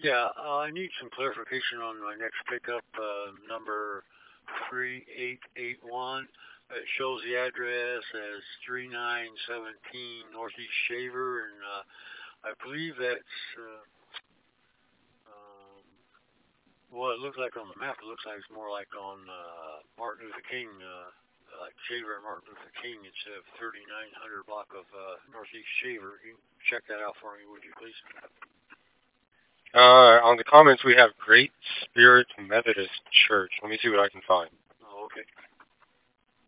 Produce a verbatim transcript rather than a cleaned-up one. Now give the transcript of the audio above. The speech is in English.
Yeah, uh, I need some clarification on my next pickup, uh, number three eight eight one. It shows the address as three nine one seven Northeast Shaver, and uh, I believe that's, uh, um, well, it looks like on the map, it looks like it's more like on uh, Martin Luther King, uh, like Shaver and Martin Luther King instead of thirty-nine hundred block of uh, Northeast Shaver. You can check that out for me, would you please? Uh, on the comments, we have Great Spirit Methodist Church. Let me see what I can find.